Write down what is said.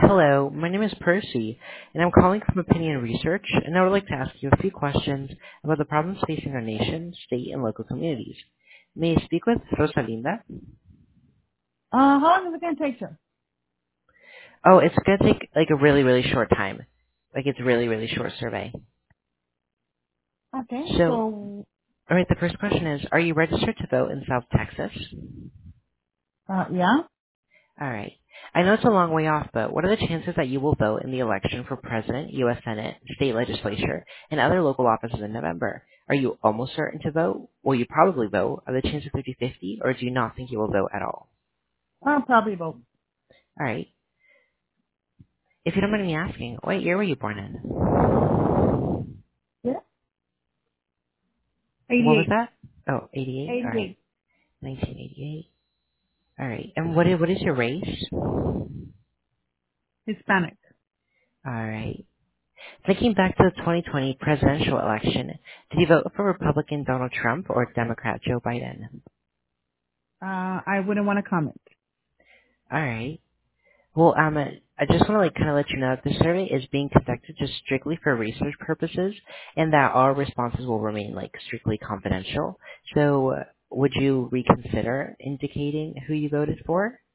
Hello, my name is Percy, and I'm calling from Opinion Research, and I would like to ask you a few questions about the problems facing our nation, state, and local communities. May I speak with Rosalinda? How long is it going to take, sir? Oh, it's going to take like a really, really short time. Like it's a really, really short survey. Okay, So, so, alright, the first question is, are you registered to vote in South Texas? yeah. Alright. I know it's a long way off, but what are the chances that you will vote in the election for President, U.S. Senate, state legislature, and other local offices in November? Are you almost certain to vote? Will you probably vote? Are the chances 50-50, or do you not think you will vote at all? Probably about, Alright. If you don't mind me asking, what year were you born in? yeah, What was 88. that? Oh, 88? Alright. 88. 1988. Alright. And what is your race? Hispanic. Alright. Thinking back to the 2020 presidential election, did you vote for Republican Donald Trump or Democrat Joe Biden? I wouldn't want to comment. All right. Well, I just want to kind of let you know that this survey is being conducted just strictly for research purposes, and that our responses will remain strictly confidential. So, would you reconsider indicating who you voted for?